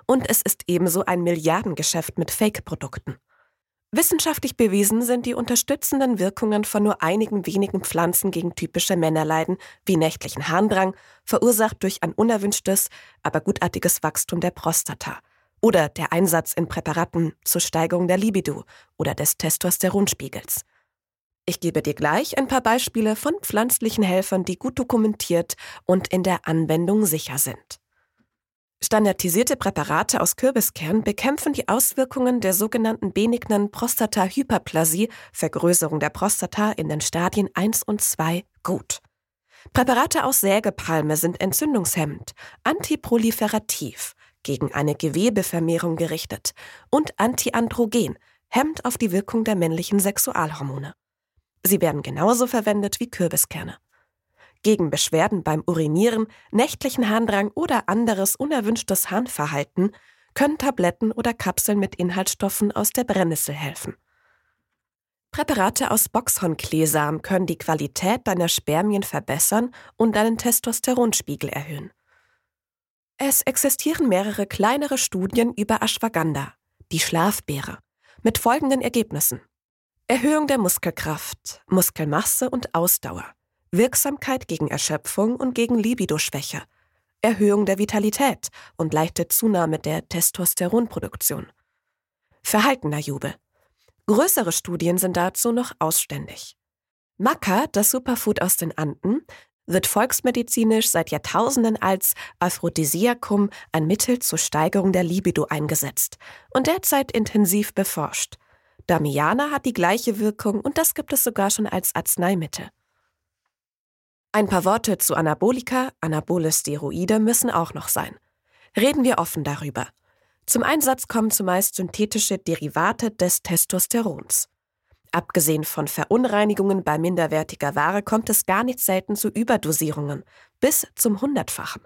Und es ist ebenso ein Milliardengeschäft mit Fake-Produkten. Wissenschaftlich bewiesen sind die unterstützenden Wirkungen von nur einigen wenigen Pflanzen gegen typische Männerleiden wie nächtlichen Harndrang, verursacht durch ein unerwünschtes, aber gutartiges Wachstum der Prostata. Oder der Einsatz in Präparaten zur Steigerung der Libido oder des Testosteronspiegels. Ich gebe dir gleich ein paar Beispiele von pflanzlichen Helfern, die gut dokumentiert und in der Anwendung sicher sind. Standardisierte Präparate aus Kürbiskern bekämpfen die Auswirkungen der sogenannten benignen Prostatahyperplasie, Vergrößerung der Prostata in den Stadien 1 und 2, gut. Präparate aus Sägepalme sind entzündungshemmend, antiproliferativ, gegen eine Gewebevermehrung gerichtet und antiandrogen, hemmend auf die Wirkung der männlichen Sexualhormone. Sie werden genauso verwendet wie Kürbiskerne. Gegen Beschwerden beim Urinieren, nächtlichen Harndrang oder anderes unerwünschtes Harnverhalten können Tabletten oder Kapseln mit Inhaltsstoffen aus der Brennnessel helfen. Präparate aus Boxhornkleesamen können die Qualität deiner Spermien verbessern und deinen Testosteronspiegel erhöhen. Es existieren mehrere kleinere Studien über Ashwagandha, die Schlafbeere, mit folgenden Ergebnissen: Erhöhung der Muskelkraft, Muskelmasse und Ausdauer, Wirksamkeit gegen Erschöpfung und gegen Libidoschwäche, Erhöhung der Vitalität und leichte Zunahme der Testosteronproduktion. Verhaltener Jubel. Größere Studien sind dazu noch ausständig. Maca, das Superfood aus den Anden, wird volksmedizinisch seit Jahrtausenden als Aphrodisiakum, ein Mittel zur Steigerung der Libido, eingesetzt und derzeit intensiv beforscht. Damiana hat die gleiche Wirkung und das gibt es sogar schon als Arzneimittel. Ein paar Worte zu Anabolika, anabole Steroide müssen auch noch sein. Reden wir offen darüber. Zum Einsatz kommen zumeist synthetische Derivate des Testosterons. Abgesehen von Verunreinigungen bei minderwertiger Ware kommt es gar nicht selten zu Überdosierungen, bis zum 100-fachen.